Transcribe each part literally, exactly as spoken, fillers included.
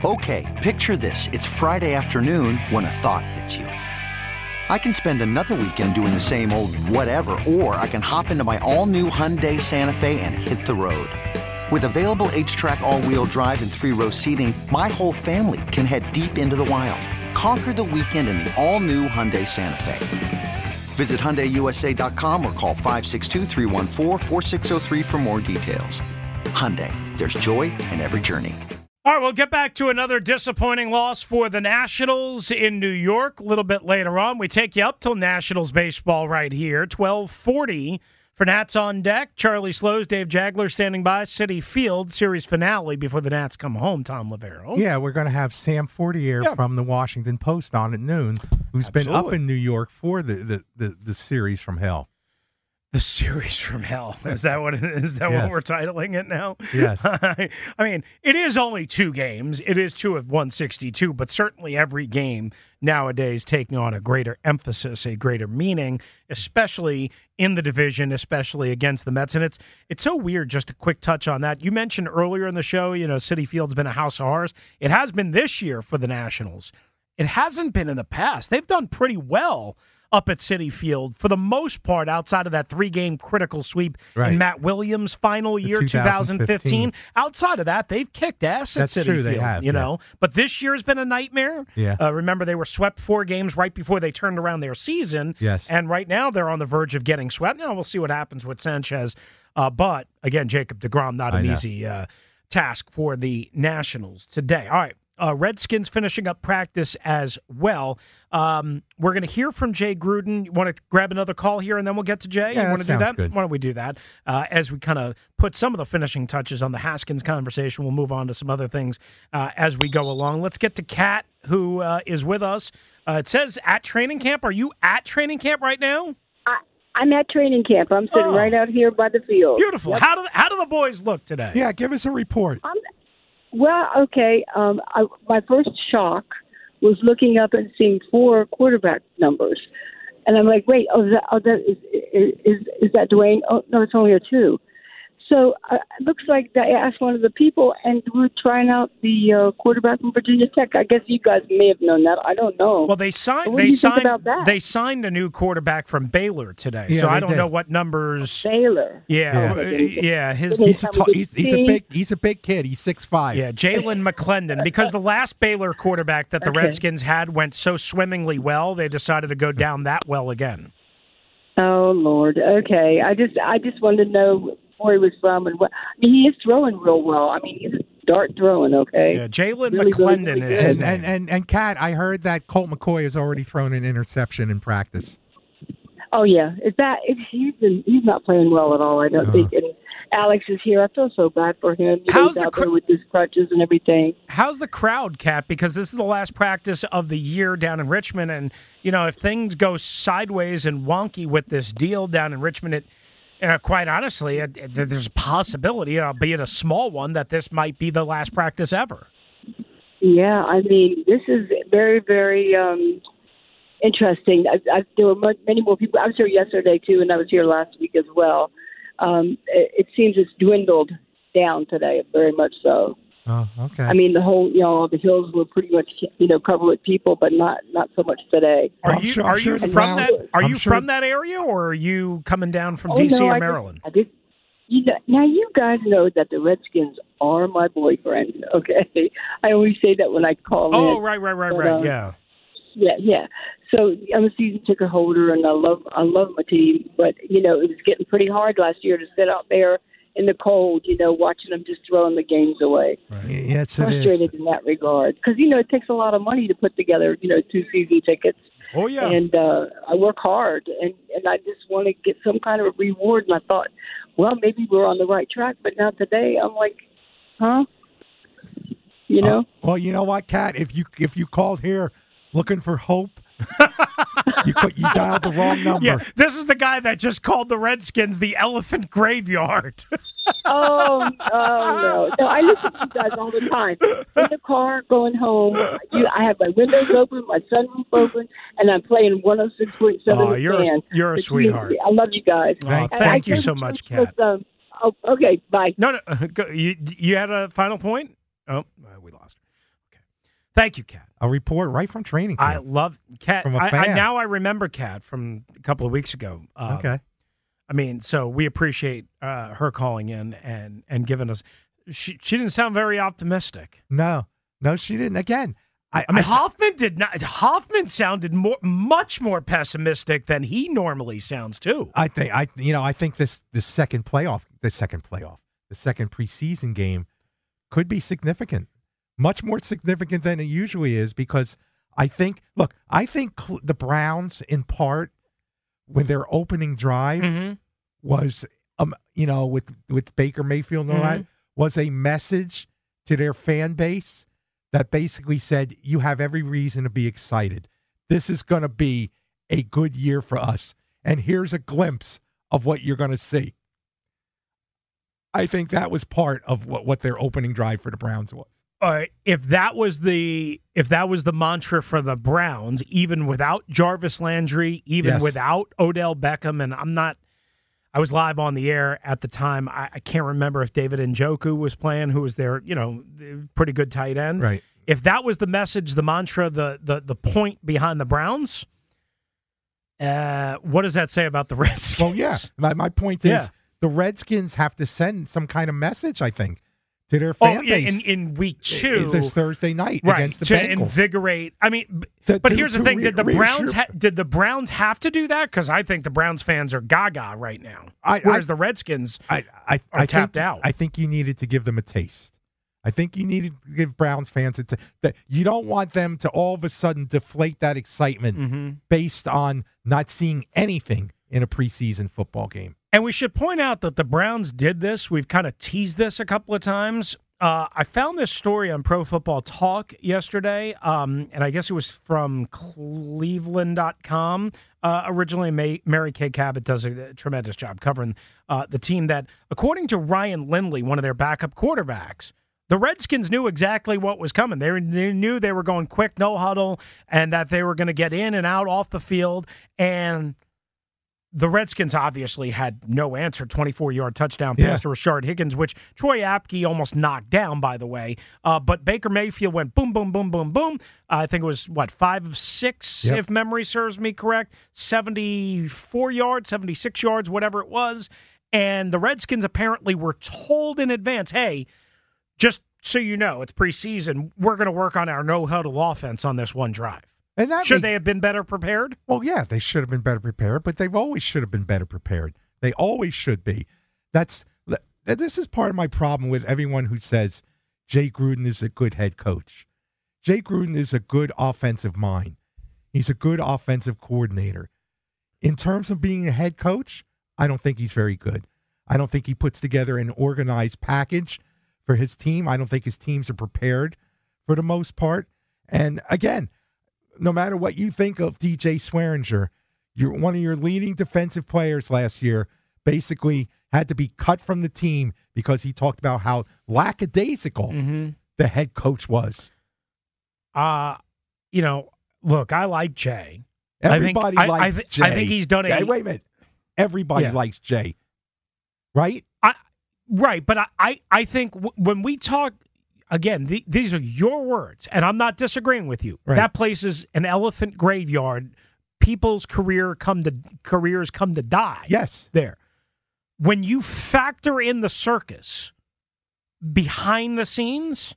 Okay, picture this. It's Friday afternoon when a thought hits you. I can spend another weekend doing the same old whatever, or I can hop into my all-new Hyundai Santa Fe and hit the road. With available H-Track all-wheel drive and three-row seating, my whole family can head deep into the wild. Conquer the weekend in the all-new Hyundai Santa Fe. Visit Hyundai U S A dot com or call five six two, three one four, four six zero three for more details. Hyundai, there's joy in every journey. All right, we'll get back to another disappointing loss for the Nationals in New York a little bit later on. We take you up till Nationals baseball right here, twelve forty for Nats on deck. Charlie Slows, Dave Jagler standing by. Citi Field series finale before the Nats come home, Tom Lavero. Yeah, we're going to have Sam Fortier yeah. from the Washington Post on at noon, who's Absolutely. been up in New York for the, the, the, the series from hell. The series from hell. Is that what it is? That yes. what we're titling it now? Yes. I mean, it is only two games. It is two of one sixty-two, but certainly every game nowadays taking on a greater emphasis, a greater meaning, especially in the division, especially against the Mets. And it's it's so weird, just a quick touch on that. You mentioned earlier in the show, you know, Citi Field's been a house of horrors. It has been this year for the Nationals. It hasn't been in the past. They've done pretty well up at Citi Field for the most part, outside of that three-game critical sweep right. in Matt Williams' final year, two thousand fifteen. Outside of that, they've kicked ass at That's Citi true, Field. They have, you yeah. know, but this year has been a nightmare. Yeah. Uh, remember, they were swept four games right before they turned around their season. Yes. And right now, they're on the verge of getting swept. Now we'll see what happens with Sanchez. Uh, but again, Jacob deGrom, not an easy uh, task for the Nationals today. All right. Uh, Redskins finishing up practice as well. Um, we're going to hear from Jay Gruden. You want to grab another call here, and then we'll get to Jay? Yeah, you want to do that? Good. Why don't we do that? Uh, as we kind of put some of the finishing touches on the Haskins conversation, we'll move on to some other things uh, as we go along. Let's get to Kat, who uh, is with us. Uh, it says at training camp. Are you at training camp right now? I, I'm at training camp. I'm sitting oh. right out here by the field. Beautiful. Yep. How do how do the boys look today? Yeah, give us a report. I'm, Well, okay. Um, I, my first shock was looking up and seeing four quarterback numbers, and I'm like, "Wait, oh, is that, oh, that is, is is that Dwayne? Oh, no, it's only a two." So uh, it looks like I asked one of the people, and we're trying out the uh, quarterback from Virginia Tech. I guess you guys may have known that. I don't know. Well, they signed. What They do you signed. think about that? They signed a new quarterback from Baylor today. Yeah, so they I don't did. know what numbers. Baylor. Yeah, Yeah. uh, yeah. His He's a, tall, he's, he's a big he's a big kid. He's six five. yeah, Jalen McClendon. Because the last Baylor quarterback that the Okay. Redskins had went so swimmingly well, they decided to go down that well again. Oh Lord. Okay. I just I just wanted to know where he was from and what. I mean, he is throwing real well. I mean, he's a dart throwing. Okay. Yeah, Jalen Really, McClendon really, really is his good. name. And and and Kat, I heard that Colt McCoy has already thrown an interception in practice. Oh yeah, is that is, he's been, he's not playing well at all. I don't Uh-huh. think. And Alex is here. I feel so bad for him. You know, How's he's the out cr- there with his crutches and everything. How's the crowd, Kat? Because this is the last practice of the year down in Richmond, and you know if things go sideways and wonky with this deal down in Richmond, it, uh, quite honestly, it, it, there's a possibility, albeit a small one, that this might be the last practice ever. Yeah, I mean, this is very, very um, interesting. I, I, there were much, many more people. I was here yesterday too, and I was here last week as well. Um, it, it seems it's dwindled down today, very much so. Oh, okay. I mean, the whole, you know, the hills were pretty much, you know, covered with people, but not not so much today. Are I'm you sure- I'm are sure you the from crowd- that? Are I'm you sure- from that area, or are you coming down from Oh, D C no, or I Maryland? Just, I just, you know, now you guys know that the Redskins are my boyfriend. Okay, I always say that when I call Oh, in. right, right, right, But, right. um, Yeah. Yeah, yeah. So I'm a season ticket holder, and I love I love my team. But you know, it was getting pretty hard last year to sit out there in the cold. You know, watching them just throwing the games away. Right. Yes, it is. Frustrated in that regard because you know it takes a lot of money to put together you know two season tickets. Oh yeah. And uh, I work hard, and and I just want to get some kind of a reward. And I thought, well, maybe we're on the right track. But now today, I'm like, huh? You know? Uh, well, you know what, Kat? If you if you called here looking for hope, you put, you dialed the wrong number. Yeah, this is the guy that just called the Redskins the elephant graveyard. Oh, oh no. No, I listen to you guys all the time. In the car, going home, you, I have my windows open, my sunroof open, and I'm playing one oh six point seven. Oh, you're a, you're a But sweetheart. You, I love you guys. Oh, Thank- And thank I you think so much, was, Kat. Um, oh, okay, bye. No, no. Go, you, you had a final point? Oh, uh, we lost her. Thank you, Kat. A report right from training camp. I love Kat. From a I, fan. I, now I remember Kat from a couple of weeks ago. Uh, okay. I mean, so we appreciate uh, her calling in and, and giving us. She she didn't sound very optimistic. No, no, she didn't. Again, I, I mean, I, Hoffman did not. Hoffman sounded more, much more pessimistic than he normally sounds too. I think I, you know, I think this the second playoff, the second playoff, the second preseason game could be significant, much more significant than it usually is, because I think, look, I think cl- the Browns, in part, when their opening drive Mm-hmm. was, um, you know, with with Baker Mayfield and all Mhm. that, was a message to their fan base that basically said, you have every reason to be excited. This is going to be a good year for us. And here's a glimpse of what you're going to see. I think that was part of what, what their opening drive for the Browns was. All right, if that was the if that was the mantra for the Browns, even without Jarvis Landry, even Yes. without Odell Beckham, and I'm not, I was live on the air at the time. I, I can't remember if David Njoku was playing, who was their, you know, pretty good tight end. Right. If that was the message, the mantra, the the the point behind the Browns, uh, what does that say about the Redskins? Well, yeah. My, my point is Yeah. the Redskins have to send some kind of message, I think, to their Oh, fan yeah, base. in, in week two, This Thursday night right, against the to Bengals. invigorate. I mean, b- To- but to- here's the to thing: re- did the reassure- Browns ha- did the Browns have to do that? Because I think the Browns fans are gaga right now, I- whereas I- the Redskins I, I, are I tapped think, out. I think you needed to give them a taste. I think you needed to give Browns fans a t- that you don't want them to all of a sudden deflate that excitement Mm-hmm. based on not seeing anything in a preseason football game. And we should point out that the Browns did this. We've kind of teased this a couple of times. Uh, I found this story on Pro Football Talk yesterday, um, and I guess it was from Cleveland dot com. Uh, originally, May- Mary Kay Cabot does a, a tremendous job covering uh, the team that, according to Ryan Lindley, one of their backup quarterbacks, the Redskins knew exactly what was coming. They, were, they knew they were going quick, no huddle, and that they were going to get in and out off the field, and the Redskins obviously had no answer. twenty-four-yard touchdown Yeah. pass to Rashard Higgins, which Troy Apke almost knocked down, by the way. Uh, but Baker Mayfield went boom, boom, boom, boom, boom. Uh, I think it was, what, five of six, Yep. if memory serves me correct. seventy-four yards, seventy-six yards, whatever it was. And the Redskins apparently were told in advance, hey, just so you know, it's preseason, we're going to work on our no-huddle offense on this one drive. And that Should makes- they have been better prepared? Well, yeah, they should have been better prepared, but they've always should have been better prepared. They always should be. That's this is part of my problem with everyone who says Jay Gruden is a good head coach. Jay Gruden is a good offensive mind. He's a good offensive coordinator. In terms of being a head coach, I don't think he's very good. I don't think he puts together an organized package for his team. I don't think his teams are prepared for the most part. And again, no matter what you think of D J Swearinger, you're one of your leading defensive players last year basically had to be cut from the team because he talked about how lackadaisical Mm-hmm. the head coach was. Uh, you know, look, I like Jay. Everybody I think, likes I, I, th- Jay. I think he's done a Hey, wait a minute. Everybody Yeah. likes Jay, right? I, right, but I, I, I think w- when we talk again, the, these are your words, and I'm not disagreeing with you. Right. That place is an elephant graveyard. People's career come to careers come to die. Yes. There. When you factor in the circus behind the scenes,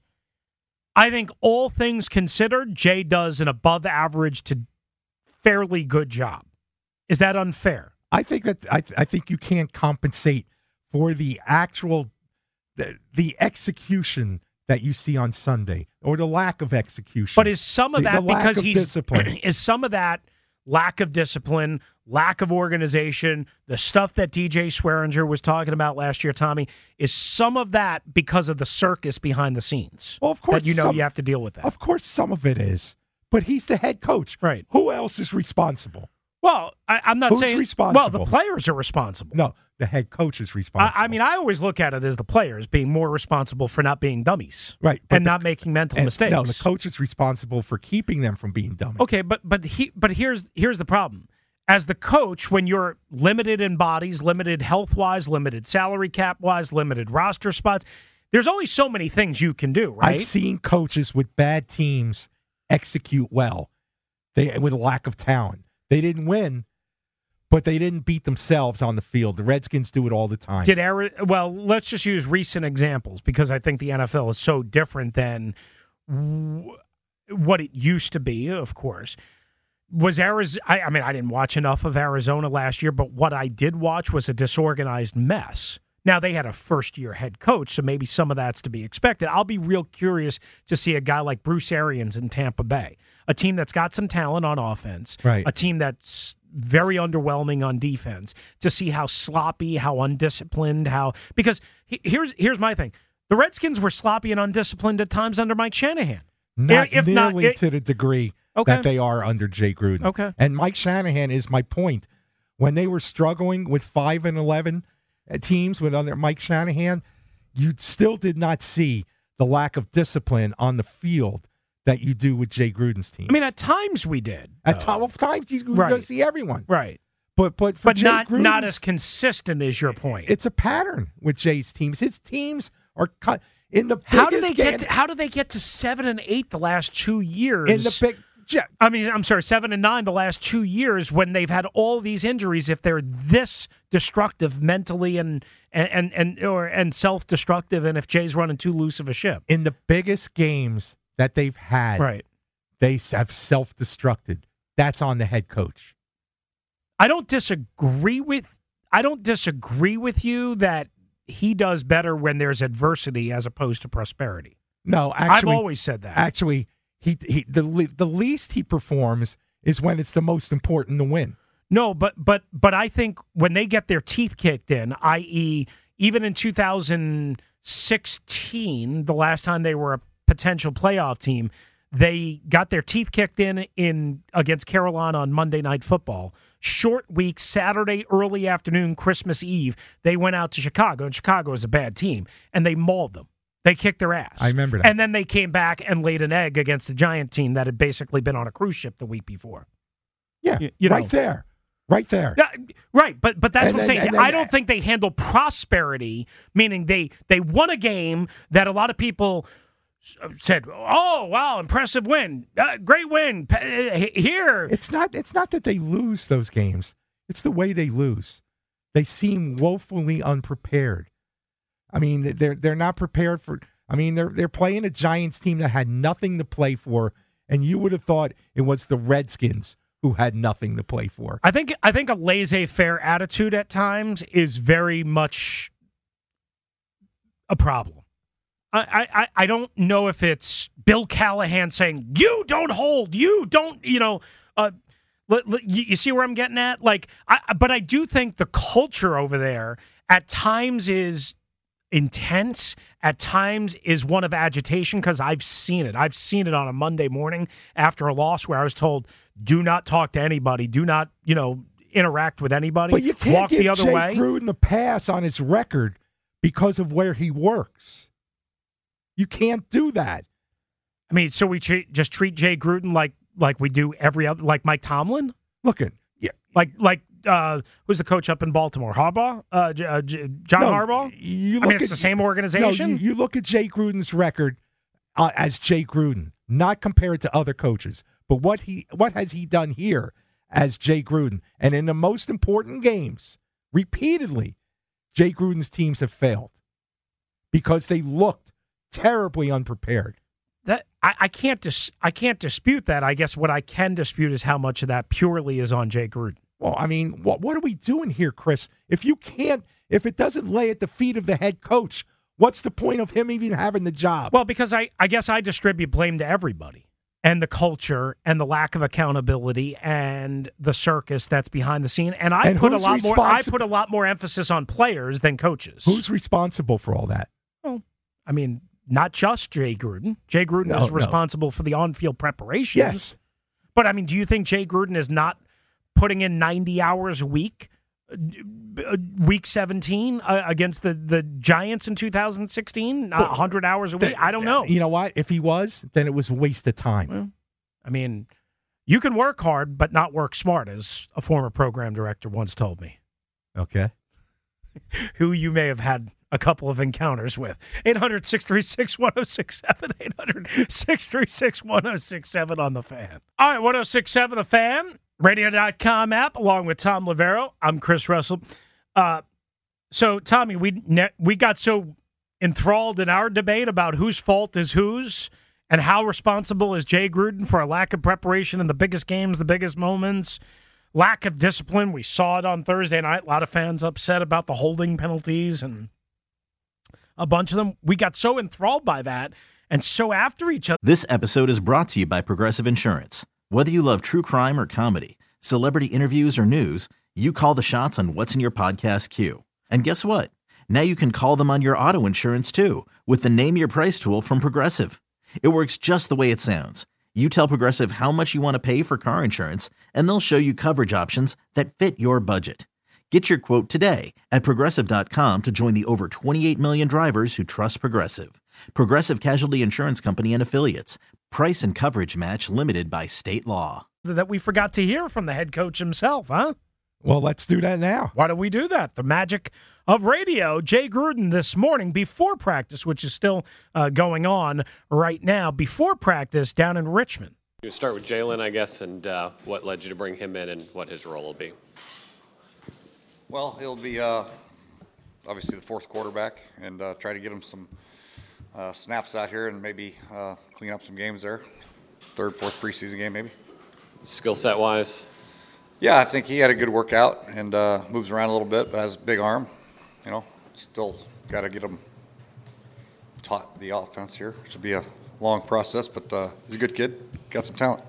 I think all things considered, Jay does an above average to fairly good job. Is that unfair? I think that I, I think you can't compensate for the actual the, the execution that you see on Sunday or the lack of execution. But is some of The- that the lack because of he's discipline. is some of that lack of discipline, lack of organization, the stuff that D J Swearinger was talking about last year, Tommy, is some of that because of the circus behind the scenes? Well, of course, that you know some- you have to deal with that. Of course, some of it is. But he's the head coach. Right. Who else is responsible? Well, I, I'm not Who's saying responsible? Well, the players are responsible. No, the head coach is I, responsible. I mean, I always look at it as the players being more responsible for not being dummies, right, but and the- not making mental and- mistakes. No, the coach is responsible for keeping them from being dummies. Okay, but but he but here's here's the problem. As the coach, when you're limited in bodies, limited health wise, limited salary cap wise, limited roster spots, there's only so many things you can do, right? I've seen coaches with bad teams execute well. They with a lack of talent. They didn't win, but they didn't beat themselves on the field. The Redskins do it all the time. Did Ari- well, let's just use recent examples because I think the N F L is so different than w- what it used to be, of course. Was Arizona, I, I mean, I didn't watch enough of Arizona last year, but what I did watch was a disorganized mess. Now, they had a first-year head coach, so maybe some of that's to be expected. I'll be real curious to see a guy like Bruce Arians in Tampa Bay, a team that's got some talent on offense, right. a team that's very underwhelming on defense, to see how sloppy, how undisciplined, how – because he, here's here's my thing. The Redskins were sloppy and undisciplined at times under Mike Shanahan. Not if nearly not, it, to the degree okay. that they are under Jay Gruden. Okay. And Mike Shanahan is my point. When they were struggling with five and eleven teams with under Mike Shanahan, you still did not see the lack of discipline on the field that you do with Jay Gruden's team. I mean, at times we did. At t- well, times you right. go see everyone, right? But but for but Jay not Gruden's, not as consistent as your point. It's a pattern with Jay's teams. His teams are cut in the how do they game, get to, how do they get to seven and eight the last two years? In the big. I mean, I'm sorry, seven and nine the last two years when they've had all these injuries. If they're this destructive mentally and and and, and or and self-destructive, and if Jay's running too loose of a ship in the biggest games that they've had, right? They have self-destructed. That's on the head coach. I don't disagree with. I don't disagree with you that he does better when there's adversity as opposed to prosperity. No, actually, I've always said that. Actually. He, he the the least he performs is when it's the most important to win. No, but but but I think when they get their teeth kicked in, that is, even in two thousand sixteen, the last time they were a potential playoff team, they got their teeth kicked in in against Carolina on Monday Night Football. Short week, Saturday early afternoon, Christmas Eve, they went out to Chicago, and Chicago is a bad team, and they mauled them. They kicked their ass. I remember that. And then they came back and laid an egg against a Giant team that had basically been on a cruise ship the week before. Yeah, you, you know. right there. Right there. Yeah, right, but but that's and what then, I'm saying. then, I don't think they handle prosperity, meaning they, they won a game that a lot of people said, oh, wow, impressive win. Uh, great win. Here. It's not, it's not that they lose those games. It's the way they lose. They seem woefully unprepared. I mean, they're they're not prepared for. I mean, they're they're playing a Giants team that had nothing to play for, and you would have thought it was the Redskins who had nothing to play for. I think I think a laissez-faire attitude at times is very much a problem. I I I don't know if it's Bill Callahan saying you don't hold, you don't, you know. Uh, you see where I'm getting at? Like, I, but I do think the culture over there at times is intense, at times is one of agitation, because I've seen it. I've seen it on a Monday morning after a loss where I was told, do not talk to anybody, do not, you know, interact with anybody. But you can't walk give the other Jay way. Gruden the pass on his record because of where he works. You can't do that. I mean, so we tre- just treat Jay Gruden like like we do every other, like Mike Tomlin? Look at yeah, like like. Uh, who's the coach up in Baltimore? Harbaugh? Uh, J- uh, J- John no, Harbaugh? You I mean, it's at, the same organization. No, you, you look at Jay Gruden's record uh, as Jay Gruden, not compared to other coaches, but what he what has he done here as Jay Gruden? And in the most important games, repeatedly, Jay Gruden's teams have failed because they looked terribly unprepared. That I, I can't dis- I can't dispute that. I guess what I can dispute is how much of that purely is on Jay Gruden. Well, I mean, what what are we doing here, Chris? If you can't, if it doesn't lay at the feet of the head coach, what's the point of him even having the job? Well, because I, I guess I distribute blame to everybody, and the culture and the lack of accountability and the circus that's behind the scene. And I and put a lot responsi- more I put a lot more emphasis on players than coaches. Who's responsible for all that? Well, I mean, not just Jay Gruden. Jay Gruden No, is no. responsible for the on-field preparation. Yes. But I mean, do you think Jay Gruden is not putting in ninety hours a week, uh, week seventeen uh, against the, the Giants in two thousand sixteen? Not one hundred hours a week? Th- I don't know. You know what? If he was, then it was a waste of time. Well, I mean, you can work hard, but not work smart, as a former program director once told me. Okay. who you may have had a couple of encounters with. eight hundred, six three six, one oh six seven, eight hundred, six three six, one oh six seven on the Fan. All right, one oh six seven The Fan, radio dot com app, along with Tom Lavero. I'm Chris Russell. Uh, so, Tommy, we ne- we got so enthralled in our debate about whose fault is whose and how responsible is Jay Gruden for a lack of preparation in the biggest games, the biggest moments, lack of discipline. We saw it on Thursday night. A lot of fans upset about the holding penalties and a bunch of them. We got so enthralled by that and so after each other. This episode is brought to you by Progressive Insurance. Whether you love true crime or comedy, celebrity interviews or news, you call the shots on what's in your podcast queue. And guess what? Now you can call them on your auto insurance too with the Name Your Price tool from Progressive. It works just the way it sounds. You tell Progressive how much you want to pay for car insurance, and they'll show you coverage options that fit your budget. Get your quote today at Progressive dot com to join the over twenty-eight million drivers who trust Progressive. Progressive Casualty Insurance Company and Affiliates. Price and coverage match limited by state law. That we forgot to hear from the head coach himself, huh? Well, let's do that now. Why do we do that? The magic of radio. Jay Gruden this morning before practice, which is still uh, going on right now, before practice down in Richmond. You start with Jalen, I guess, and uh, what led you to bring him in and what his role will be. Well, he'll be uh, obviously the fourth quarterback, and uh, try to get him some uh, snaps out here and maybe uh, clean up some games there. Third, fourth preseason game maybe. Skill set wise? Yeah, I think he had a good workout and uh, moves around a little bit, but has a big arm. You know, still got to get him taught the offense here. It should be a long process, but uh, he's a good kid. Got some talent.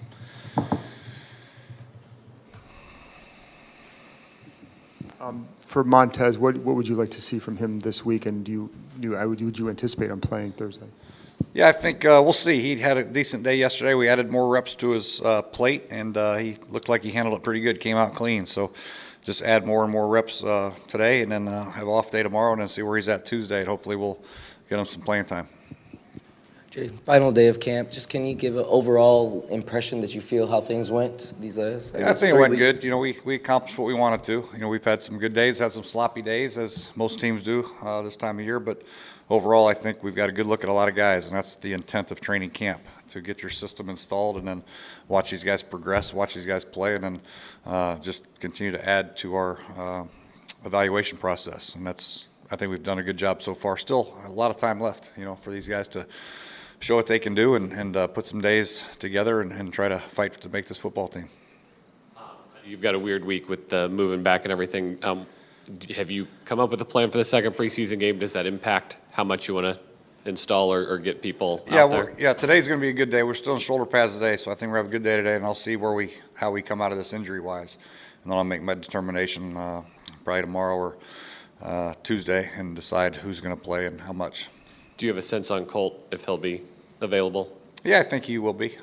Um, for Montez, what what would you like to see from him this week? And do you, do I would, would you anticipate him playing Thursday? Yeah, I think uh, we'll see. He had a decent day yesterday. We added more reps to his uh, plate, and uh, he looked like he handled it pretty good, came out clean. So just add more and more reps uh, today, and then uh, have an off day tomorrow, and then see where he's at Tuesday. And hopefully we'll get him some playing time. Jay, final day of camp. Just can you give an overall impression that you feel how things went these last? I, yeah, I think it went weeks? good. You know, we, we accomplished what we wanted to. You know, we've had some good days, had some sloppy days, as most teams do uh, this time of year. But overall, I think we've got a good look at a lot of guys, and that's the intent of training camp, to get your system installed and then watch these guys progress, watch these guys play, and then uh, just continue to add to our uh, evaluation process. And that's, I think we've done a good job so far. Still a lot of time left, you know, for these guys to show what they can do and, and uh, put some days together and, and try to fight to make this football team. You've got a weird week with the moving back and everything. Um, have you come up with a plan for the second preseason game? Does that impact how much you want to install or, or get people yeah, out there? Yeah, today's going to be a good day. We're still in shoulder pads today, so I think we're having a good day today, and I'll see where we how we come out of this injury-wise. And then I'll make my determination uh, probably tomorrow or uh, Tuesday and decide who's going to play and how much. Do you have a sense on Colt if he'll be available? Yeah, I think he will be.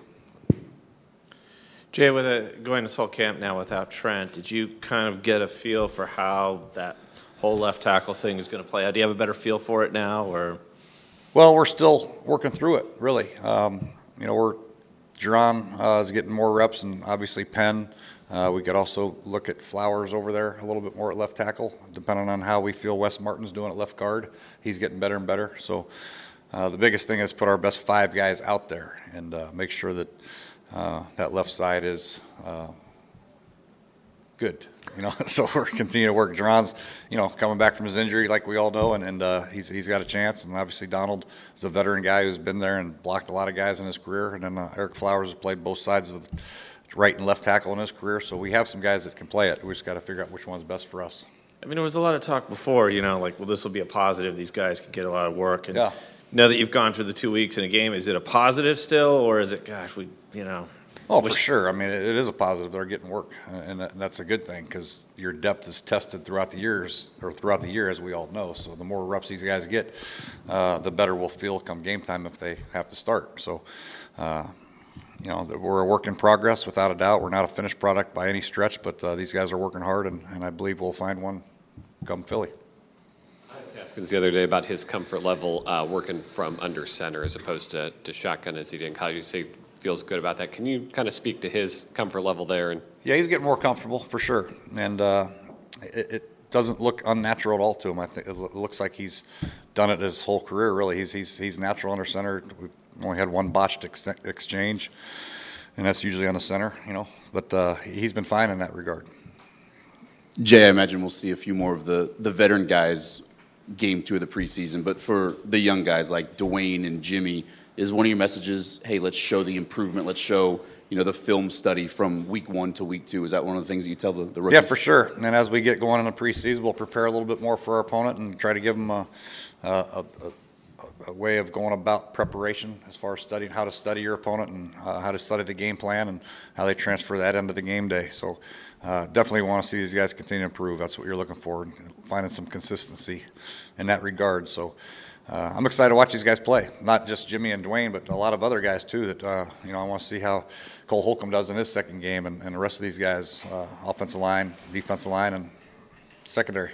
Jay, with a, going this whole camp now without Trent, did you kind of get a feel for how that whole left tackle thing is going to play out? Do you have a better feel for it now, or? Well, we're still working through it, really. Um, you know, we're Jerron uh, is getting more reps, and obviously Penn. Uh, we could also look at Flowers over there a little bit more at left tackle, depending on how we feel Wes Martin's doing at left guard. He's getting better and better. So uh, the biggest thing is put our best five guys out there and uh, make sure that uh, that left side is uh, good. You know, so we're continuing to work. Jerron's, you know, coming back from his injury, like we all know, and, and uh, he's he's got a chance. And obviously Donald is a veteran guy who's been there and blocked a lot of guys in his career. And then uh, Eric Flowers has played both sides of the right and left tackle in his career. So we have some guys that can play it. We just got to figure out which one's best for us. I mean, there was a lot of talk before, you know, like, well, this will be a positive. These guys could get a lot of work. And yeah. Now that you've gone through the two weeks in a game, is it a positive still, or is it, gosh, we, you know? Oh, for sure. I mean, it, it is a positive. They're getting work, and, that, and that's a good thing because your depth is tested throughout the years, or throughout the year, as we all know. So the more reps these guys get, uh, the better we'll feel come game time if they have to start. So, uh, you know, we're a work in progress, without a doubt. We're not a finished product by any stretch, but uh, these guys are working hard, and, and I believe we'll find one come Philly. I was asking the other day about his comfort level uh, working from under center as opposed to, to shotgun as he did in college. You say feels good about that. Can you kind of speak to his comfort level there? And yeah, he's getting more comfortable for sure, and uh, it, it doesn't look unnatural at all to him. I think it looks like he's done it his whole career. Really, he's he's he's natural under center. We've only had one botched ex- exchange, and that's usually on the center, you know. But uh, he's been fine in that regard. Jay, I imagine we'll see a few more of the the veteran guys game two of the preseason. But for the young guys like Dwayne and Jimmy, is one of your messages, hey, let's show the improvement. Let's show, you know, the film study from week one to week two. Is that one of the things that you tell the, the rookies? Yeah, for sure. And as we get going in the preseason, we'll prepare a little bit more for our opponent and try to give them a, a, a, a way of going about preparation as far as studying how to study your opponent and uh, how to study the game plan and how they transfer that into the game day. So uh, definitely want to see these guys continue to improve. That's what you're looking for, finding some consistency in that regard. So Uh, I'm excited to watch these guys play, not just Jimmy and Dwayne, but a lot of other guys too that, uh, you know, I want to see how Cole Holcomb does in his second game and, and the rest of these guys, uh, offensive line, defensive line, and secondary.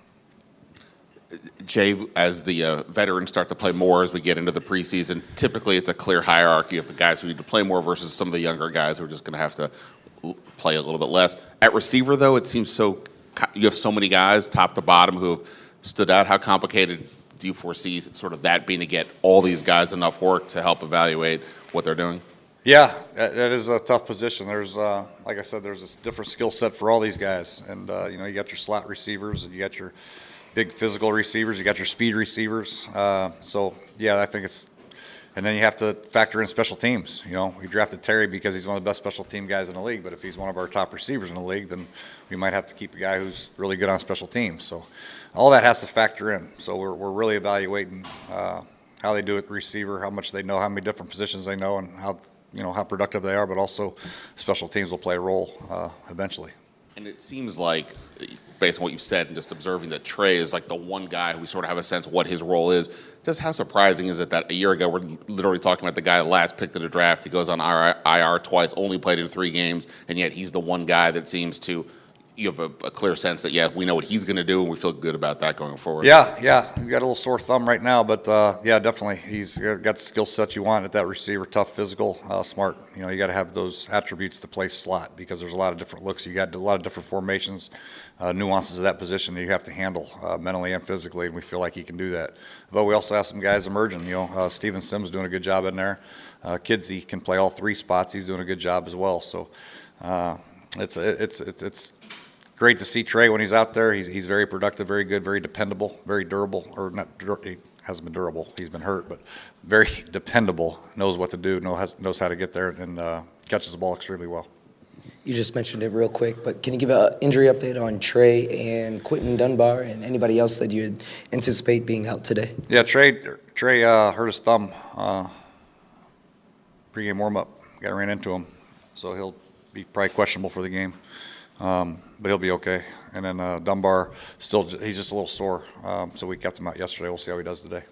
Jay, as the uh, veterans start to play more as we get into the preseason, typically it's a clear hierarchy of the guys who need to play more versus some of the younger guys who are just going to have to play a little bit less. At receiver, though, it seems so you have so many guys, top to bottom, who have stood out. How complicated do you foresee sort of that being to get all these guys enough work to help evaluate what they're doing? Yeah, that, that is a tough position. There's, uh, like I said, there's a different skill set for all these guys. And, uh, you know, you got your slot receivers and you got your big physical receivers, you got your speed receivers. Uh, so, yeah, I think it's – and then you have to factor in special teams. You know, we drafted Terry because he's one of the best special team guys in the league. But if he's one of our top receivers in the league, then we might have to keep a guy who's really good on special teams. So all that has to factor in. So we're we're really evaluating uh, how they do it, receiver, how much they know, how many different positions they know, and how you know how productive they are. But also, special teams will play a role uh, eventually. And it seems like, based on what you've said and just observing, that Trey is like the one guy who we sort of have a sense of what his role is. Just how surprising is it that a year ago we're literally talking about the guy last picked in the draft. He goes on I R twice, only played in three games, and yet he's the one guy that seems to – you have a, a clear sense that, yeah, we know what he's going to do, and we feel good about that going forward. Yeah, yeah. He's got a little sore thumb right now, but, uh, yeah, definitely. He's got the skill set you want at that receiver, tough, physical, uh, smart. You know, you got to have those attributes to play slot because there's a lot of different looks. You got a lot of different formations, uh, nuances of that position that you have to handle uh, mentally and physically, and we feel like he can do that. But we also have some guys emerging. You know, uh, Steven Sims doing a good job in there. Uh, Kidsey can play all three spots. He's doing a good job as well. So uh, it's, it's, it's, it's – great to see Trey when he's out there. He's he's very productive, very good, very dependable, very durable. Or not, he hasn't been durable. He's been hurt, but very dependable. Knows what to do. Knows knows how to get there, and uh, catches the ball extremely well. You just mentioned it real quick, but can you give an injury update on Trey and Quinton Dunbar and anybody else that you anticipate being out today? Yeah, Trey Trey uh, hurt his thumb uh, pregame warm-up. Guy ran into him, so he'll be probably questionable for the game. Um, but he'll be okay. And then uh, Dunbar, still, he's just a little sore. Um, so we kept him out yesterday. We'll see how he does today.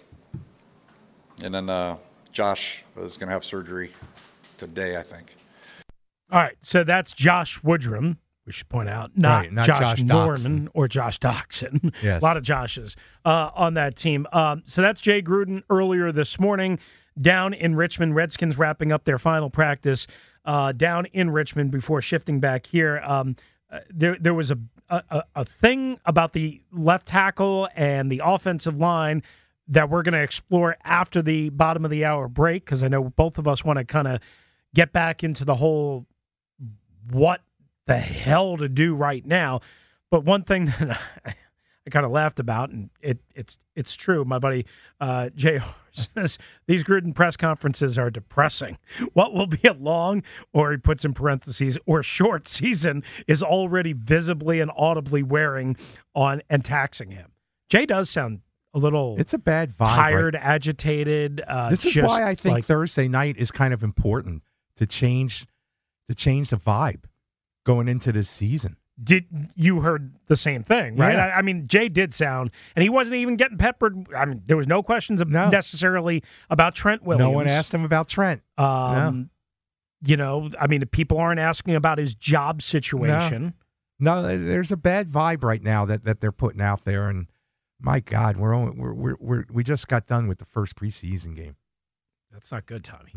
And then uh, Josh is going to have surgery today, I think. All right, so that's Josh Woodrum, we should point out, not, right, not Josh, Josh Norman or Josh Doxson. Yes. A lot of Joshes uh, on that team. Um, so that's Jay Gruden earlier this morning down in Richmond. Redskins wrapping up their final practice uh, down in Richmond before shifting back here. Um, uh, there, there was a, a, a thing about the left tackle and the offensive line that we're going to explore after the bottom of the hour break, because I know both of us want to kind of get back into the whole what the hell to do right now. But one thing that I, I kind of laughed about, and it, it's it's true, my buddy uh, J R says, these Gruden press conferences are depressing. What will be a long, or he puts in parentheses, or short season is already visibly and audibly wearing on and taxing him. Jay does sound a little it's a bad vibe, tired, right? agitated. Uh, this is just why I think like, Thursday night is kind of important to change to change the vibe going into this season. Did you heard the same thing, right? Yeah. I, I mean, Jay did sound, and he wasn't even getting peppered. I mean, there was no questions No. necessarily about Trent Williams. No one asked him about Trent. Um, no. You know, I mean, people aren't asking about his job situation. No, there's a bad vibe right now that, that they're putting out there, and my God, we're only we're, we're we're we just got done with the first preseason game. That's not good, Tommy. No,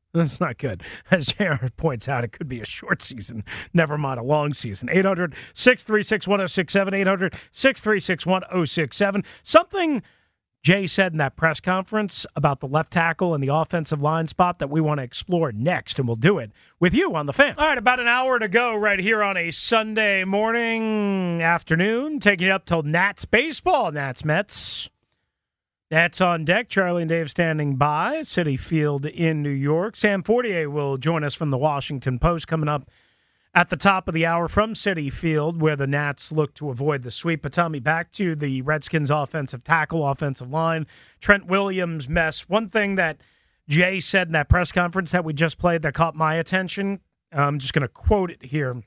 That's not good. As J R points out, it could be a short season, never mind a long season. eight hundred, six three six, one oh six seven, eight hundred, six three six, one oh six seven. Something Jay said in that press conference about the left tackle and the offensive line spot that we want to explore next, and we'll do it with you on The Fan. All right, about an hour to go right here on a Sunday morning, afternoon, taking it up till Nats baseball, Nats Mets. Nats on deck. Charlie and Dave standing by. Citi Field in New York. Sam Fortier will join us from the Washington Post coming up at the top of the hour from Citi Field, where the Nats look to avoid the sweep. But Tommy, back to the Redskins offensive tackle, offensive line. Trent Williams mess. One thing that Jay said in that press conference that we just played that caught my attention, I'm just going to quote it here.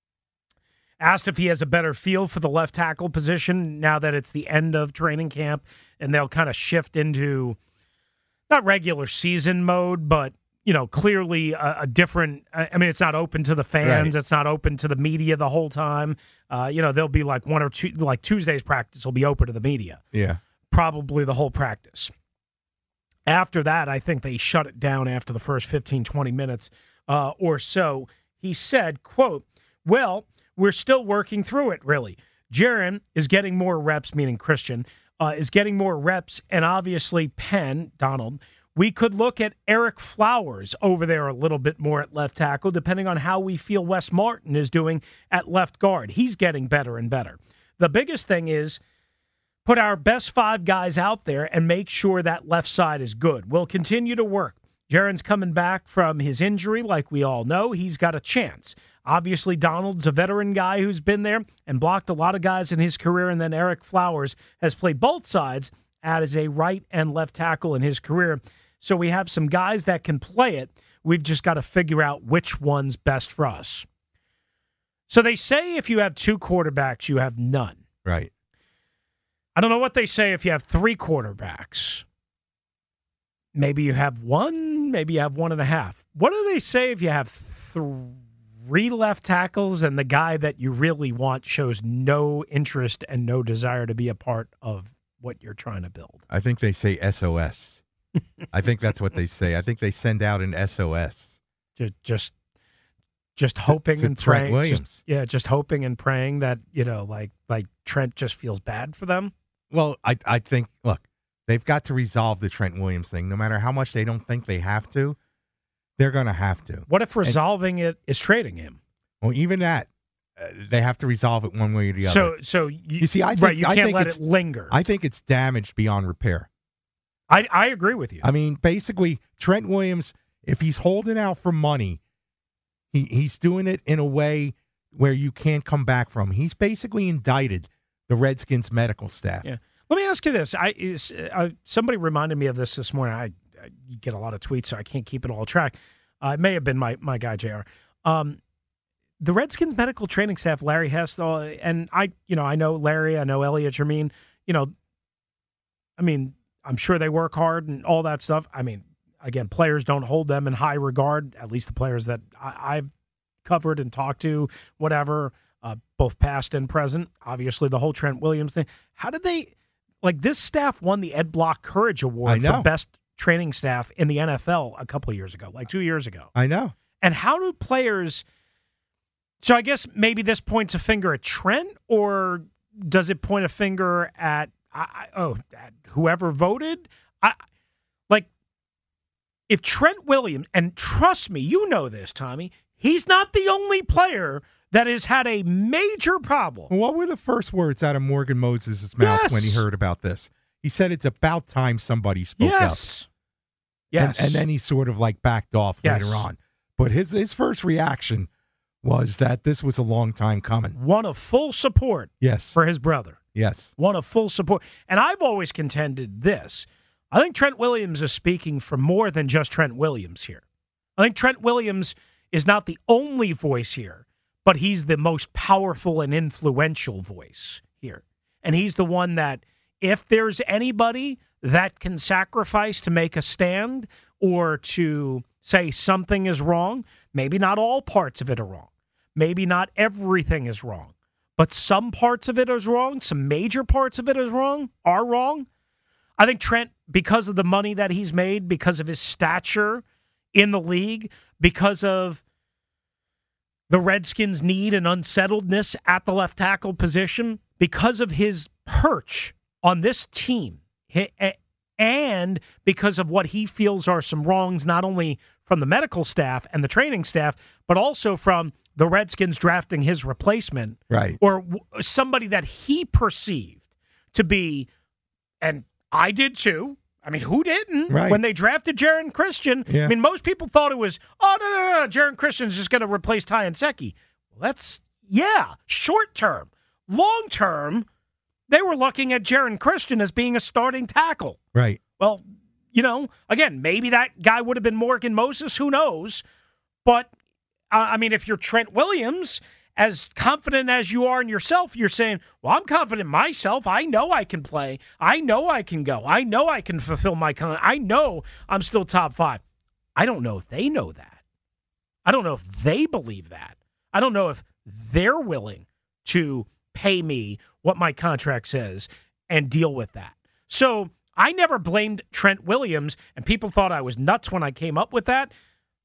Asked if he has a better feel for the left tackle position now that it's the end of training camp and they'll kind of shift into not regular season mode, but, you know, clearly a, a different, I mean, it's not open to the fans. Right. It's not open to the media the whole time. Uh, you know, there'll be like one or two, like Tuesday's practice will be open to the media. Yeah. Probably the whole practice. After that, I think they shut it down after the first fifteen, twenty minutes uh, or so. He said, quote, well, we're still working through it, really. Jaron is getting more reps, meaning Christian, uh, is getting more reps, and obviously Penn, Donald, we could look at Eric Flowers over there a little bit more at left tackle, depending on how we feel Wes Martin is doing at left guard. He's getting better and better. The biggest thing is put our best five guys out there and make sure that left side is good. We'll continue to work. Jaron's coming back from his injury, like we all know. He's got a chance. Obviously, Donald's a veteran guy who's been there and blocked a lot of guys in his career, and then Eric Flowers has played both sides as a right and left tackle in his career. So we have some guys that can play it. We've just got to figure out which one's best for us. So they say if you have two quarterbacks, you have none. Right. I don't know what they say if you have three quarterbacks. Maybe you have one, maybe you have one and a half. What do they say if you have three left tackles and the guy that you really want shows no interest and no desire to be a part of what you're trying to build? I think they say S O S. I think that's what they say. I think they send out an S O S. Just, just, just hoping to and Trent praying. Williams. Just, yeah, just hoping and praying that, you know, like like Trent just feels bad for them. Well, I I think look, they've got to resolve the Trent Williams thing. No matter how much they don't think they have to, they're going to have to. What if resolving and, it is trading him? Well, even that, uh, they have to resolve it one way or the other. So, so you, you see, I think, right, you I can't think let it's, it linger. I think it's damaged beyond repair. I, I agree with you. I mean, basically, Trent Williams, if he's holding out for money, he he's doing it in a way where you can't come back from. He's basically indicted the Redskins medical staff. Yeah. Let me ask you this. I is, uh, somebody reminded me of this this morning. I, I get a lot of tweets, so I can't keep it all track. Uh, it may have been my, my guy, J R. Um, the Redskins medical training staff, Larry Hess, and I, you know, I know Larry, I know Elliot Jermine, you know, I mean, I'm sure they work hard and all that stuff. I mean, again, players don't hold them in high regard, at least the players that I, I've covered and talked to, whatever, uh, both past and present. Obviously, the whole Trent Williams thing. How did they, like, this staff won the Ed Block Courage Award for best training staff in the N F L a couple of years ago, like two years ago. I know. And how do players, so I guess maybe this points a finger at Trent, or does it point a finger at, I, oh, at whoever voted? I like if Trent Williams, and trust me, you know this, Tommy, he's not the only player that has had a major problem. What were the first words out of Morgan Moses' mouth yes. when he heard about this? He said it's about time somebody spoke yes. up. Yes. And, and then he sort of like backed off yes. later on. But his his first reaction was that this was a long time coming. One of full support yes. for his brother. Yes. One of full support. And I've always contended this. I think Trent Williams is speaking for more than just Trent Williams here. I think Trent Williams is not the only voice here, but he's the most powerful and influential voice here. And he's the one that, if there's anybody that can sacrifice to make a stand or to say something is wrong, maybe not all parts of it are wrong. Maybe not everything is wrong. But some parts of it is wrong, some major parts of it is wrong, are wrong. I think Trent, because of the money that he's made, because of his stature in the league because of the Redskins' need and unsettledness at the left tackle position, because of his perch on this team, and because of what he feels are some wrongs not only from the medical staff and the training staff, but also from the Redskins drafting his replacement, right, or somebody that he perceived to be, and I did too. I mean, who didn't? Right. When they drafted Jaron Christian, Yeah. I mean, most people thought it was, oh, no, no, no, Jaron Christian's just going to replace Ty Nsekhe. Well, that's, yeah, short term. Long term, they were looking at Jaron Christian as being a starting tackle. Right. Well, you know, again, maybe that guy would have been Morgan Moses. Who knows? But, uh, I mean, if you're Trent Williams, as confident as you are in yourself, you're saying, well, I'm confident in myself. I know I can play. I know I can go. I know I can fulfill my con. I know I'm still top five. I don't know if they know that. I don't know if they believe that. I don't know if they're willing to pay me what my contract says and deal with that. So I never blamed Trent Williams, and people thought I was nuts when I came up with that.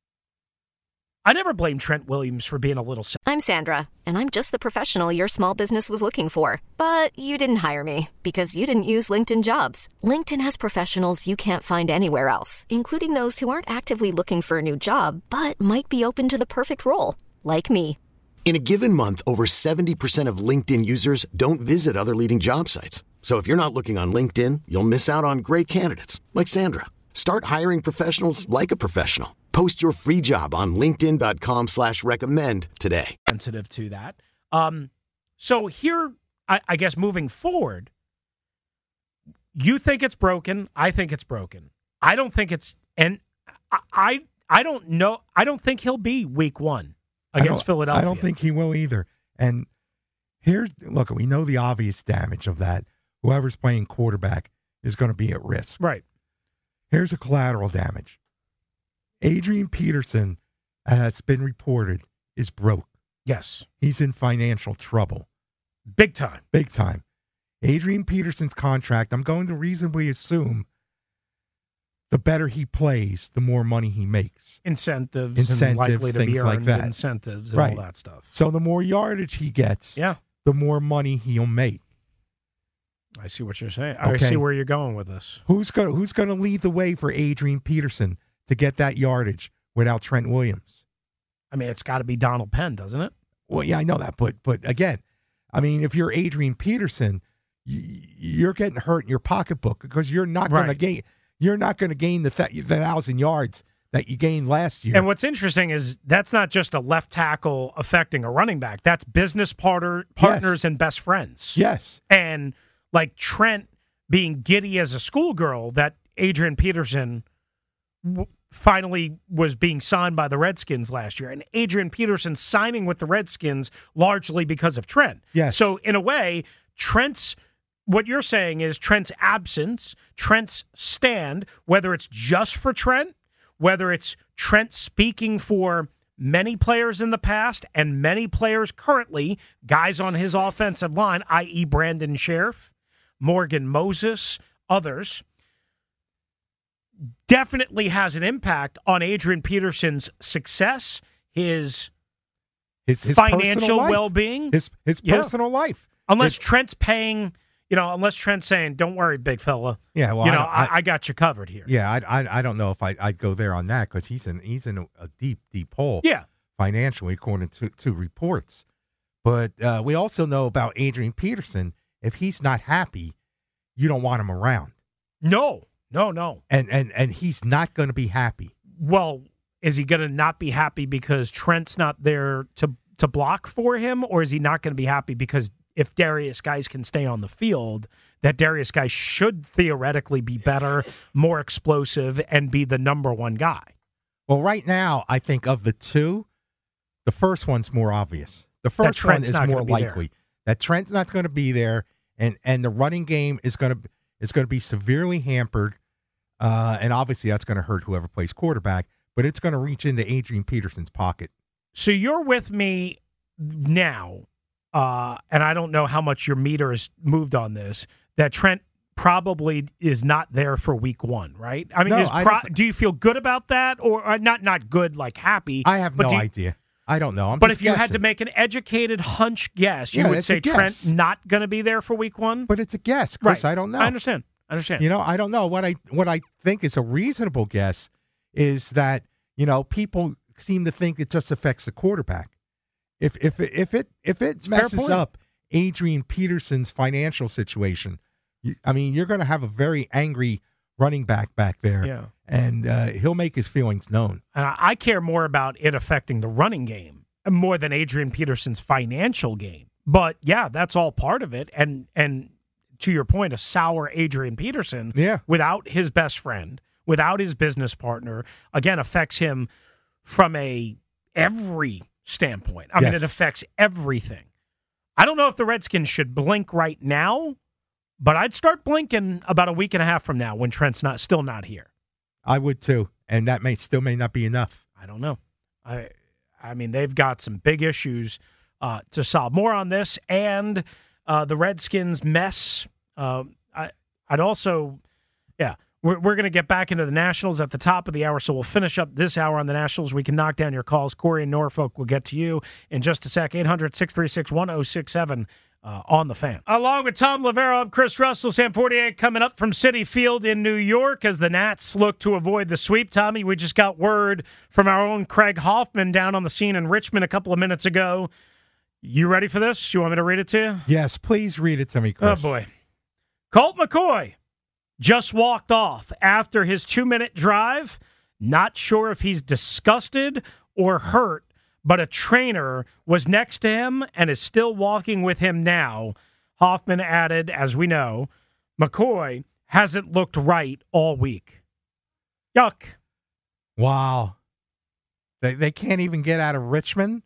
I never blamed Trent Williams for being a little... I'm Sandra, and I'm just the professional your small business was looking for. But you didn't hire me because you didn't use LinkedIn Jobs. LinkedIn has professionals you can't find anywhere else, including those who aren't actively looking for a new job, but might be open to the perfect role, like me. In a given month, over seventy percent of LinkedIn users don't visit other leading job sites. So if you're not looking on LinkedIn, you'll miss out on great candidates like Sandra. Start hiring professionals like a professional. Post your free job on linkedin.com slash recommend today. Sensitive to that. Um, so here, I, I guess moving forward, you think it's broken. I think it's broken. I don't think it's, and I, I, I don't know. I don't think he'll be week one against I Philadelphia. I don't think he will either. And here's, look, we know the obvious damage of that. Whoever's playing quarterback is going to be at risk. Right. Here's a collateral damage. Adrian Peterson, has been reported, is broke. Yes. He's in financial trouble. Big time. Big time. Adrian Peterson's contract, I'm going to reasonably assume the better he plays, the more money he makes. Incentives, Incentives, and likely to things be like earned that. incentives and Right. all that stuff. So the more yardage he gets, yeah. the more money he'll make. I see what you're saying. I Okay. see where you're going with this. Who's going who's going to lead the way for Adrian Peterson to get that yardage without Trent Williams? I mean, it's got to be Donald Penn, doesn't it? Well, yeah, I know that, but but again, I mean, if you're Adrian Peterson, y- you're getting hurt in your pocketbook because you're not going to Right. gain you're not going to gain the, th- the thousand yards that you gained last year. And what's interesting is that's not just a left tackle affecting a running back. That's business partner, partners Yes. and best friends. Yes. And like Trent being giddy as a schoolgirl that Adrian Peterson w- finally was being signed by the Redskins last year. And Adrian Peterson signing with the Redskins largely because of Trent. Yes. So in a way, Trent's, what you're saying is Trent's absence, Trent's stand, whether it's just for Trent, whether it's Trent speaking for many players in the past and many players currently, guys on his offensive line, that is. Brandon Sheriff, Morgan Moses, others, definitely has an impact on Adrian Peterson's success, his, his, his financial personal life. well-being. His his Yeah. personal life. Unless It- Trent's paying, you know, unless Trent's saying, don't worry, big fella. Yeah, well, you I know, don't- I, I- I got you covered here. Yeah, I, I I don't know if I I'd go there on that because he's in he's in a, a deep deep hole. Yeah. Financially, according to to reports. But uh, we also know about Adrian Peterson. If he's not happy, you don't want him around. No, no, no. And and and he's not going to be happy. Well, is he going to not be happy because Trent's not there to to block for him, or is he not going to be happy because if Darius Guice can stay on the field, that Darius Guice should theoretically be better, more explosive, and be the number one guy? Well, right now, I think of the two, the first one's more obvious. The first one Trent's is not more gonna be there. likely that Trent's not going to be there, and and the running game is going to is going to be severely hampered, uh, and obviously that's going to hurt whoever plays quarterback. But it's going to reach into Adrian Peterson's pocket. So you're with me now, uh, and I don't know how much your meter has moved on this, that Trent probably is not there for week one, right? I mean, No, is I pro- don't- do you feel good about that, or uh, not? Not good, like happy. I have but no do you- idea. I don't know. I'm but just if you had guessing. to make an educated hunch guess, you Yeah, would it's a say Trent guess. not going to be there for week one. But it's a guess, Chris. Right. I don't know. I understand. I understand. You know, I don't know. What I what I think is a reasonable guess is that, you know, people seem to think it just affects the quarterback. If if it, if it if it a fair messes point. up Adrian Peterson's financial situation, you, I mean, you're going to have a very angry running back back there. Yeah. And uh, he'll make his feelings known. And I I care more about it affecting the running game more than Adrian Peterson's financial game. But yeah, that's all part of it. And and to your point, a sour Adrian Peterson Yeah. without his best friend, without his business partner, again, affects him from a every standpoint. I mean, Yes. it affects everything. I don't know if the Redskins should blink right now, but I'd start blinking about a week and a half from now when Trent's not still not here. I would too, and that may still may not be enough. I don't know. I I mean, they've got some big issues uh, to solve. More on this and uh, the Redskins mess. Uh, I I'd also, yeah, we're we're gonna get back into the Nationals at the top of the hour, so we'll finish up this hour on the Nationals. We can knock down your calls. Corey and Norfolk will get to you in just a sec. eight hundred, six three six, one oh six seven. Uh, on the Fan. Along with Tom Lavero, I'm Chris Russell. Sam forty-eight coming up from Citi Field in New York as the Nats look to avoid the sweep. Tommy, we just got word from our own Craig Hoffman down on the scene in Richmond a couple of minutes ago. You ready for this? You want me to read it to you? Yes, please read it to me, Chris. Oh, boy. Colt McCoy just walked off after his two-minute drive. Not sure if he's disgusted or hurt, but a trainer was next to him and is still walking with him now. Hoffman added, as we know, McCoy hasn't looked right all week. Yuck. Wow. They they can't even get out of Richmond.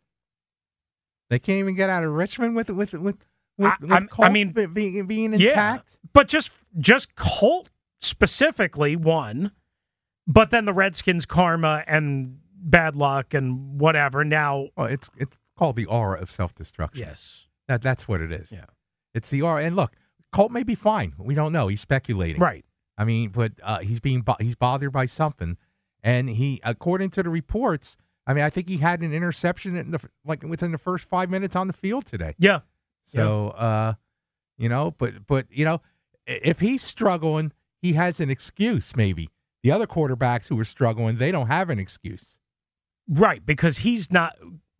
They can't even get out of Richmond with with with with, I- with I'm- I Colt mean, be- being being Yeah, intact. but just just Colt specifically won, but then the Redskins' karma and bad luck and whatever. Now, Well, it's it's called the aura of self destruction. yes, That that's what it is. Yeah. It's the aura. And look, Colt may be fine. We don't know. He's speculating. right. I mean, but uh, he's being bo- he's bothered by something, and he, according to the reports, I mean, I think he had an interception in the f- like within the first five minutes on the field today. Yeah, So, uh, you know, but but you know, i- if he's struggling, he has an excuse. Maybe the other quarterbacks who are struggling, they don't have an excuse. right, because he's not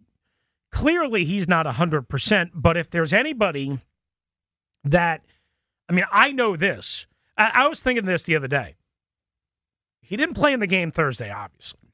clearly he's not a hundred percent. But if there's anybody that, I mean, I know this. I, I was thinking this the other day. He didn't play in the game Thursday, obviously.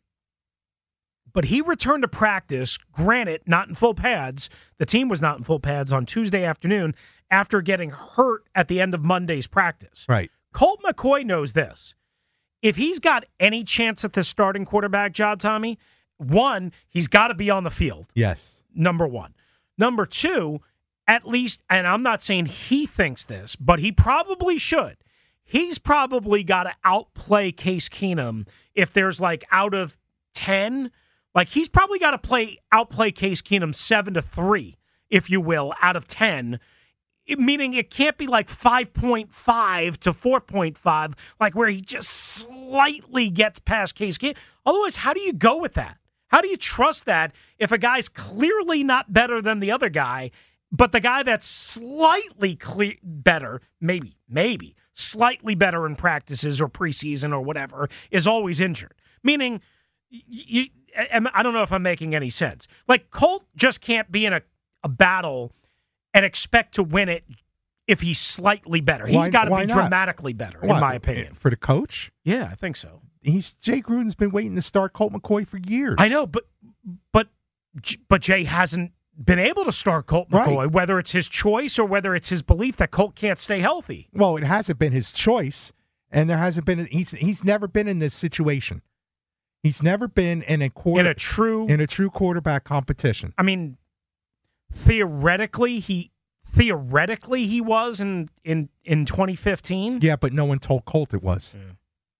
But he returned to practice, granted, not in full pads. The team was not in full pads on Tuesday afternoon after getting hurt at the end of Monday's practice. Right. Colt McCoy knows this. If he's got any chance at the starting quarterback job, Tommy, one, he's got to be on the field. Yes. Number one. Number two, at least, and I'm not saying he thinks this, but he probably should. He's probably got to outplay Case Keenum if there's like out of ten. Like he's probably got to play outplay Case Keenum seven to three, if you will, out of ten. It- meaning it can't be like five point five to four point five, like where he just slightly gets past Case Keenum. Otherwise, how do you go with that? How do you trust that if a guy's clearly not better than the other guy, but the guy that's slightly cle- better, maybe, maybe, slightly better in practices or preseason or whatever, is always injured? Meaning, you, I don't know if I'm making any sense. Like, Colt just can't be in a, a battle and expect to win it if he's slightly better. He's Why- got to why be not? dramatically better, in What, my opinion. For the coach? Yeah, I think so. He's Jay Gruden's been waiting to start Colt McCoy for years. I know, but but but Jay hasn't been able to start Colt McCoy, Right. whether it's his choice or whether it's his belief that Colt can't stay healthy. Well, it hasn't been his choice, and there hasn't been. He's he's never been in this situation. He's never been in a quarter In a true, in a true quarterback competition. I mean, theoretically, he theoretically he was in in in twenty fifteen. Yeah, but no one told Colt it was, Yeah.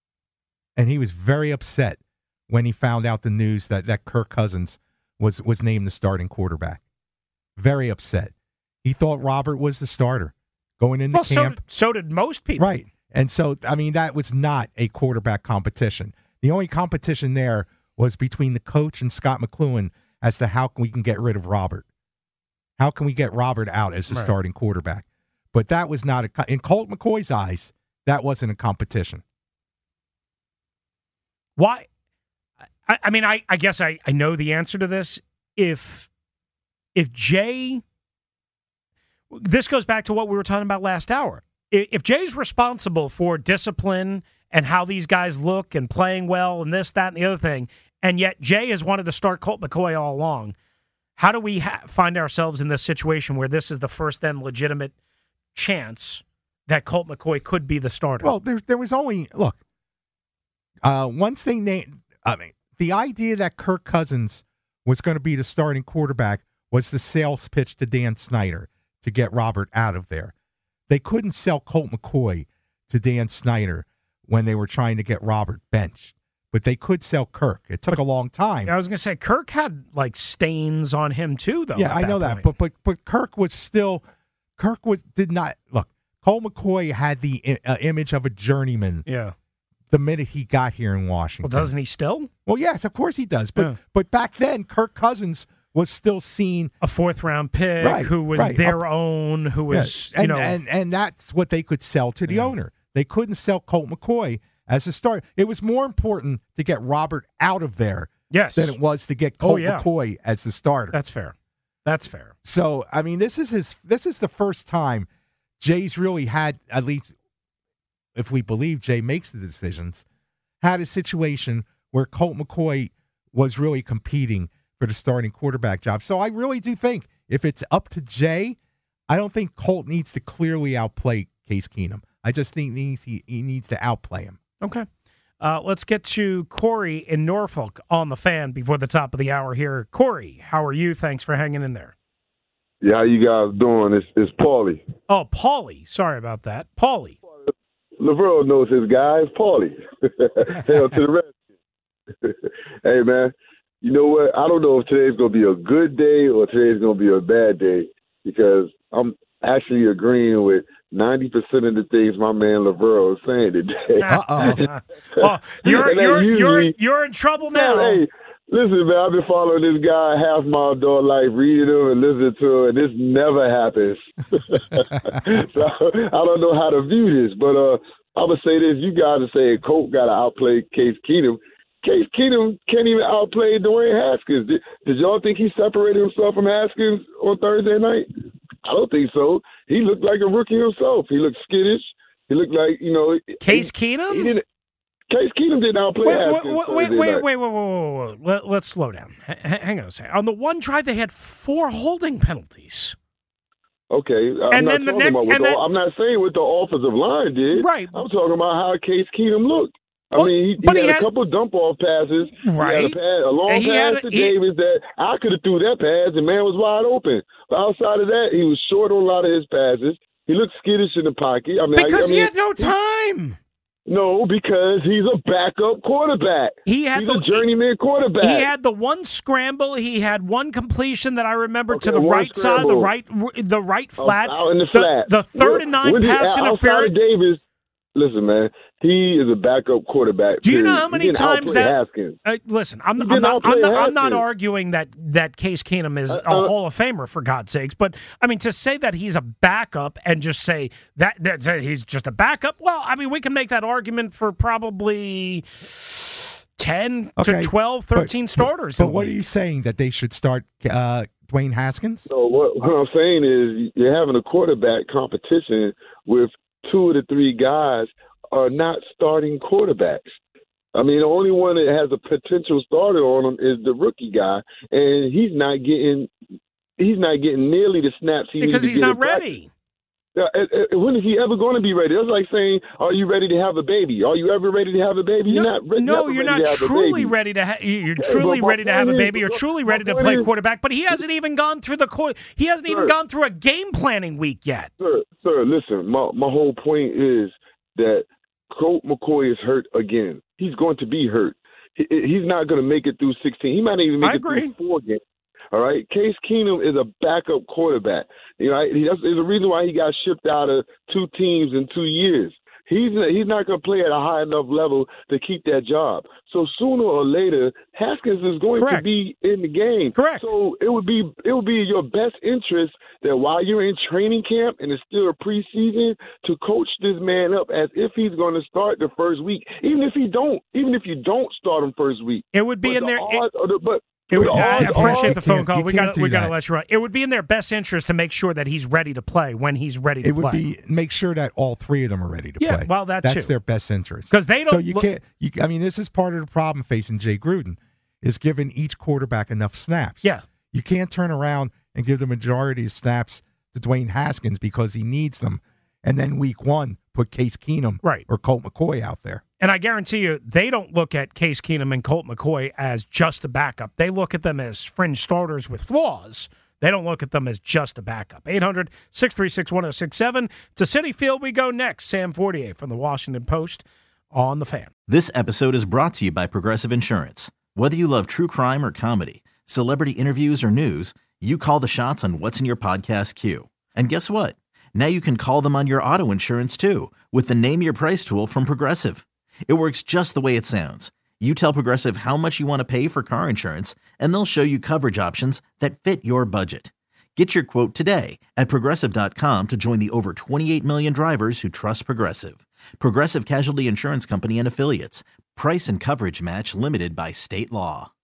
and he was very upset when he found out the news that that Kirk Cousins was was named the starting quarterback. Very upset. He thought Robert was the starter. going into well, so camp. did, so did most people. Right. And so, I mean, that was not a quarterback competition. The only competition there was between the coach and Scott McCloughan as to how we can get rid of Robert. How can we get Robert out as the Right. starting quarterback? But that was not a – in Colt McCoy's eyes, that wasn't a competition. Why? I, I mean, I, I guess I, I know the answer to this. If if Jay – this goes back to what we were talking about last hour. If, if Jay's responsible for discipline and how these guys look and playing well and this, that, and the other thing, and yet Jay has wanted to start Colt McCoy all along, how do we ha- find ourselves in this situation where this is the first then legitimate chance that Colt McCoy could be the starter? Well, there, there was only – look, uh, once they named – I mean, the idea that Kirk Cousins was going to be the starting quarterback was the sales pitch to Dan Snyder to get Robert out of there. They couldn't sell Colt McCoy to Dan Snyder when they were trying to get Robert benched. But they could sell Kirk. It took but, a long time. I was going to say, Kirk had, like, stains on him, too, though. Yeah, I know that. But, but but Kirk was still – Kirk was did not – look, Colt McCoy had the uh, image of a journeyman yeah. the minute he got here in Washington. Well, doesn't he still? Well, yes, of course he does. But Yeah. but back then, Kirk Cousins was still seen a fourth round pick right, who was right. their Up, own, who was yeah. and, you know, and and that's what they could sell to the Yeah. owner. They couldn't sell Colt McCoy as a starter. It was more important to get Robert out of there yes. than it was to get Colt oh, yeah. McCoy as the starter. That's fair. That's fair. So I mean, this is his. This is the first time Jay's really had, at least if we believe Jay makes the decisions, had a situation where Colt McCoy was really competing for the starting quarterback job. So I really do think if it's up to Jay, I don't think Colt needs to clearly outplay Case Keenum. I just think he needs, he, he needs to outplay him. Okay. Uh, let's get to Corey in Norfolk on the Fan before the top of the hour here. Corey, how are you? Thanks for hanging in there. Yeah, how you guys doing? It's, it's Paulie. Oh, Paulie. Sorry about that. Paulie. Laverl knows his guy. It's Paulie. Hell to the rest. Hey, man, you know what? I don't know if today's going to be a good day or today's going to be a bad day because I'm actually agreeing with ninety percent of the things my man Laverl is saying today. Uh-oh. oh, you're, you're, usually, you're, you're in trouble now. Hey, listen, man, I've been following this guy half my adult life, reading him and listening to him, and this never happens. So I don't know how to view this, but uh, I'm going to say this. You guys are saying Colt got to outplay Case Keenum. Case Keenum can't even outplay Dwayne Haskins. Did, did y'all think he separated himself from Haskins on Thursday night? I don't think so. He looked like a rookie himself. He looked skittish. He looked like, you know. Case he, Keenum? He didn't, Case Keenum didn't outplay wait, Haskins. Wait, wait, wait, wait, wait, wait, wait, wait. Let, let's slow down. H- hang on a second. On the one drive, they had four holding penalties. Okay, I'm and not then the talking next, about what and the, then, I'm not saying what the offensive line did. Right. I'm talking about how Case Keenum looked. I well, mean, he, he, but had he a had, couple of dump-off passes. Right. He had a, pass, a long and he pass had, to he, Davis that I could have threw that pass, and man was wide open. But outside of that, he was short on a lot of his passes. He looked skittish in the pocket. I mean, because I, I mean, he had no time. No, because he's a backup quarterback. He had he's the a journeyman quarterback. He had the one scramble. He had one completion that I remember okay, to the right scramble. side, the right, the right flat, out in the, the flat. The third when, and nine pass he, interference. Davis. Listen, man, he is a backup quarterback. Do you period. know how many times that? Uh, listen, I'm, I'm not. I'm not, I'm not arguing that that Case Keenum is uh, a Hall of Famer for God's sakes, but I mean to say that he's a backup and just say that that he's just a backup. Well, I mean we can make that argument for probably ten okay, to twelve, thirteen but, starters. But, but what are you saying, that they should start uh, Dwayne Haskins? So what, what I'm saying is you're having a quarterback competition with two of the three guys are not starting quarterbacks. I mean, the only one that has a potential starter on him is the rookie guy, and he's not getting he's not getting nearly the snaps he because needs he's to get not ready. Uh, uh, when is he ever going to be ready? That's like saying, "Are you ready to have a baby? Are you ever ready to have a baby?" You're no, not re- no, you're ready not to have truly a baby. ready to. Ha- you're Yeah, truly but ready to have a is, baby. You're but, truly but ready to point play is, quarterback. But he hasn't even gone through the court. He hasn't sir, even gone through a game planning week yet. Sir, sir, listen. My my whole point is that Colt McCoy is hurt again. He's going to be hurt. He, he's not going to make it through sixteen. He might not even make I it agree. through four games. All right, Case Keenum is a backup quarterback. You know, he, that's, there's a reason why he got shipped out of two teams in two years. He's he's not going to play at a high enough level to keep that job. So sooner or later, Haskins is going Correct. to be in the game. Correct. So it would be it would be your best interest that while you're in training camp and it's still a preseason, to coach this man up as if he's going to start the first week. Even if he don't, even if you don't start him first week, it would be but in the their. odds are the, but It would, the I odds appreciate are- the phone can't- call. you We can't got do we got to that. let you run. It would be in their best interest to make sure that he's ready to play when he's ready to It would play. be make sure that all three of them are ready to Yeah, play. well, that that's too. their best interest 'Cause they So don't you look- can't. You, I mean, this is part of the problem facing Jay Gruden, is giving each quarterback enough snaps. Yeah. You can't turn around and give the majority of snaps to Dwayne Haskins because he needs them, and then week one put Case Keenum Right. or Colt McCoy out there. And I guarantee you, they don't look at Case Keenum and Colt McCoy as just a backup. They look at them as fringe starters with flaws. They don't look at them as just a backup. eight hundred, six three six, one oh six seven. To Citi Field we go next. Sam Fortier from the Washington Post on The Fan. This episode is brought to you by Progressive Insurance. Whether you love true crime or comedy, celebrity interviews or news, you call the shots on what's in your podcast queue. And guess what? Now you can call them on your auto insurance too with the Name Your Price tool from Progressive. It works just the way it sounds. You tell Progressive how much you want to pay for car insurance, and they'll show you coverage options that fit your budget. Get your quote today at Progressive dot com to join the over twenty-eight million drivers who trust Progressive. Progressive Casualty Insurance Company and Affiliates. Price and coverage match limited by state law.